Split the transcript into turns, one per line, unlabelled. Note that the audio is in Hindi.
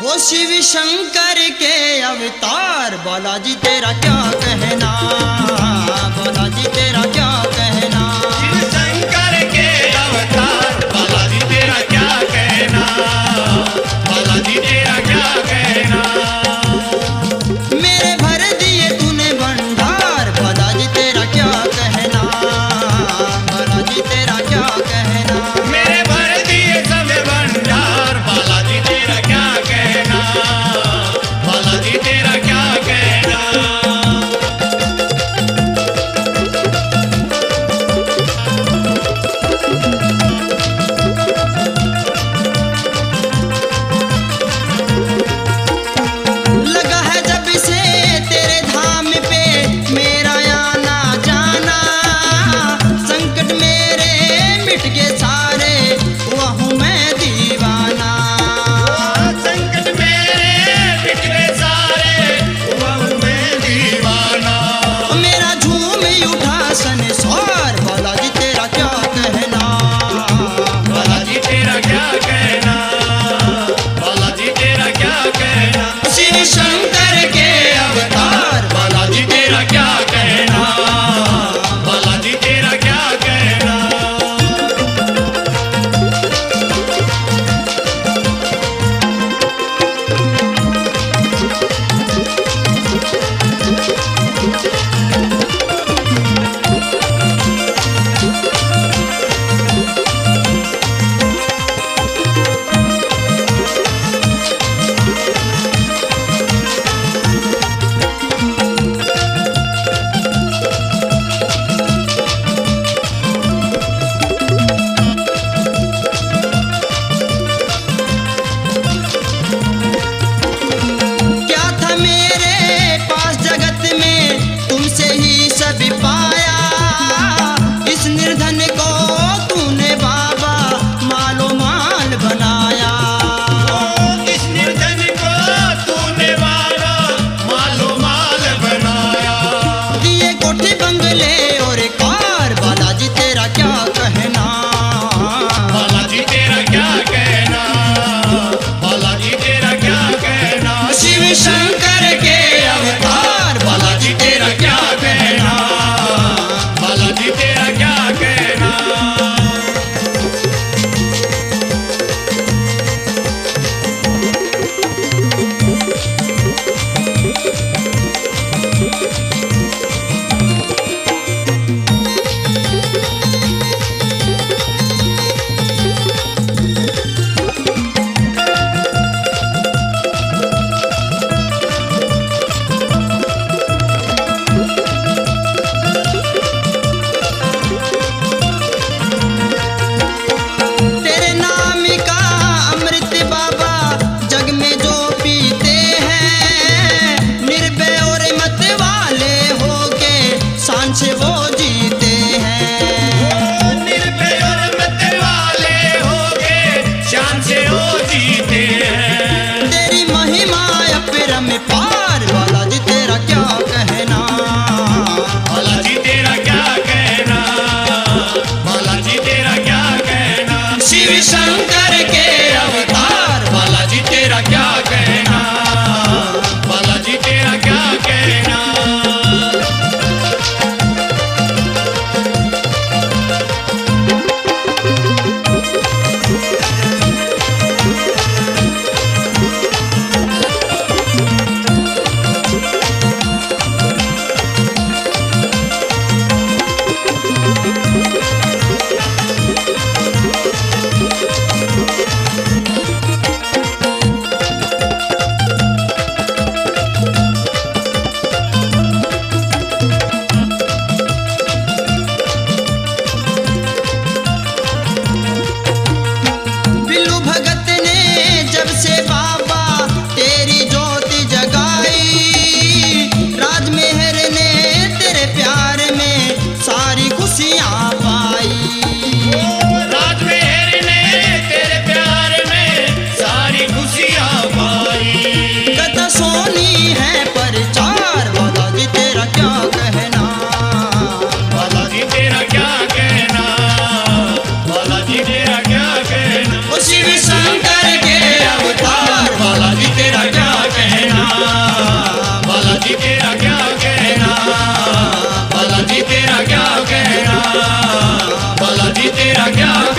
वो शिव शंकर के अवतार, बालाजी तेरा क्या कहना, बालाजी तेरा क्या कहना।
शिव शंकर के अवतार, बालाजी तेरा क्या कहना, बालाजी तेरा क्या कहना।
मेरे भर दिए तूने भंडार, बालाजी तेरा क्या कहना, बालाजी तेरा क्या कहना।
मेरे भर दिए सब भंडार, बालाजी तेरा क्या कहना, बालाजी तेरा क्या कहना। तेरा क्या कहना, बालाजी तेरा क्या कहना, बालाजी तेरा क्या